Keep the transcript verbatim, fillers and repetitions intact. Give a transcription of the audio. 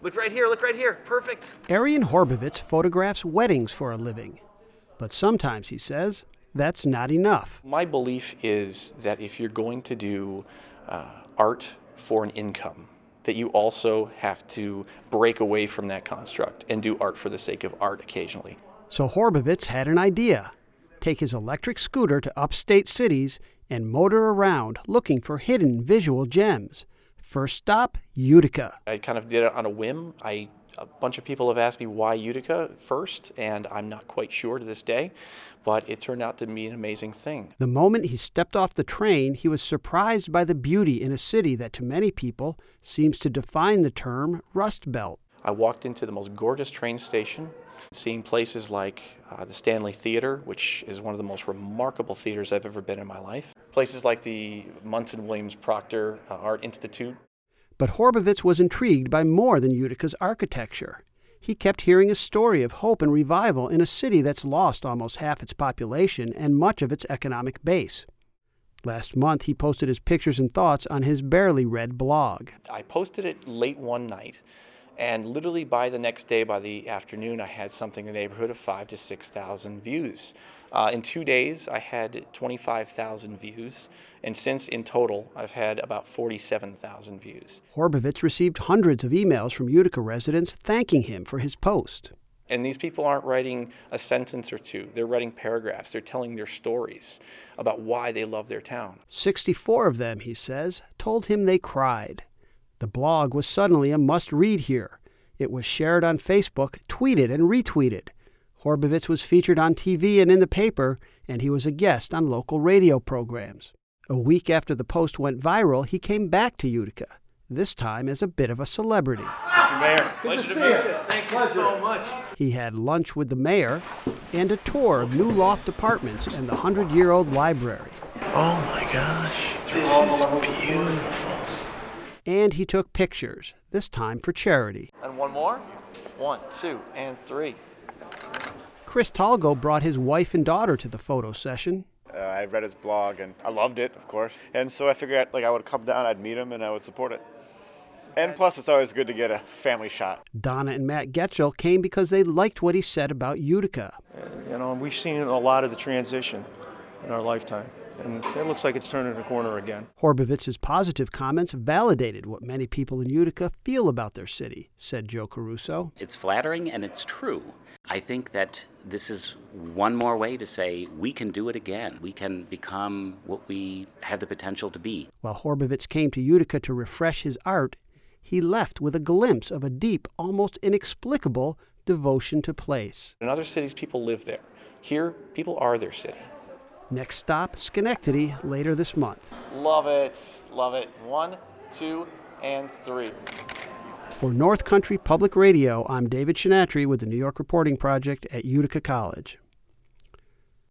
Look right here, look right here. Perfect. Arian Horbovitz photographs weddings for a living. But sometimes, he says, that's not enough. My belief is that if you're going to do uh, art for an income, that you also have to break away from that construct and do art for the sake of art occasionally. So Horbovitz had an idea. Take his electric scooter to upstate cities and motor around looking for hidden visual gems. First stop, Utica. I kind of did it on a whim. I, a bunch of people have asked me why Utica first, and I'm not quite sure to this day, but it turned out to be an amazing thing. The moment he stepped off the train, he was surprised by the beauty in a city that to many people seems to define the term Rust Belt. I walked into the most gorgeous train station, seeing places like uh, the Stanley Theater, which is one of the most remarkable theaters I've ever been in my life. Places like the Munson Williams Proctor uh, Art Institute. But Horbovitz was intrigued by more than Utica's architecture. He kept hearing a story of hope and revival in a city that's lost almost half its population and much of its economic base. Last month, he posted his pictures and thoughts on his barely read blog. I posted it late one night, and literally by the next day, by the afternoon, I had something in the neighborhood of five to six thousand views. Uh, in two days, I had twenty-five thousand views, and since in total, I've had about forty-seven thousand views. Horbovitz received hundreds of emails from Utica residents thanking him for his post. And these people aren't writing a sentence or two. They're writing paragraphs. They're telling their stories about why they love their town. sixty-four of them, he says, told him they cried. The blog was suddenly a must-read here. It was shared on Facebook, tweeted, and retweeted. Horbovitz was featured on T V and in the paper, and he was a guest on local radio programs. A week after the post went viral, he came back to Utica, this time as a bit of a celebrity. Mister Mayor, pleasure to meet you. Thank you so much. He had lunch with the mayor and a tour of new loft apartments and the hundred-year-old library. Oh my gosh, this is beautiful. And he took pictures, this time for charity. And one more. One, two, and three. Chris Talgo brought his wife and daughter to the photo session. Uh, I read his blog, and I loved it, of course. And so I figured like I would come down, I'd meet him, and I would support it. And plus, it's always good to get a family shot. Donna and Matt Getchell came because they liked what he said about Utica. Uh, you know, we've seen a lot of the transition in our lifetime, and it looks like it's turning a corner again. Horbovitz's positive comments validated what many people in Utica feel about their city, said Joe Caruso. It's flattering and it's true. I think that this is one more way to say we can do it again. We can become what we have the potential to be. While Horbovitz came to Utica to refresh his art, he left with a glimpse of a deep, almost inexplicable devotion to place. In other cities, people live there. Here, people are their city. Next stop, Schenectady, later this month. Love it. Love it. One, two, and three. For North Country Public Radio, I'm David Shinatry with the New York Reporting Project at Utica College.